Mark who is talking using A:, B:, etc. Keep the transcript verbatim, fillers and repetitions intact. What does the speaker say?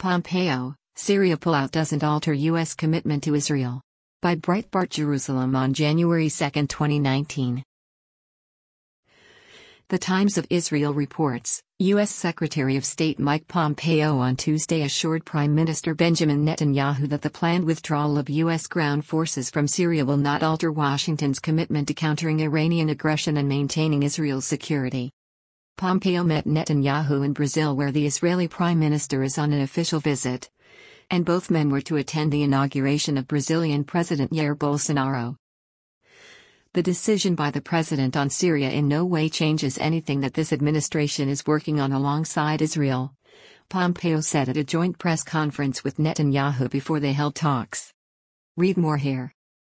A: Pompeo, Syria pullout doesn't alter U S commitment to Israel. By Breitbart Jerusalem on January second, twenty nineteen. The Times of Israel reports, U S Secretary of State Mike Pompeo on Tuesday assured Prime Minister Benjamin Netanyahu that the planned withdrawal of U S ground forces from Syria will not alter Washington's commitment to countering Iranian aggression and maintaining Israel's security. Pompeo met Netanyahu in Brazil, where the Israeli Prime Minister is on an official visit, and both men were to attend the inauguration of Brazilian President Jair Bolsonaro. The decision by the president on Syria in no way changes anything that this administration is working on alongside Israel, Pompeo said at a joint press conference with Netanyahu before they held talks. Read more here.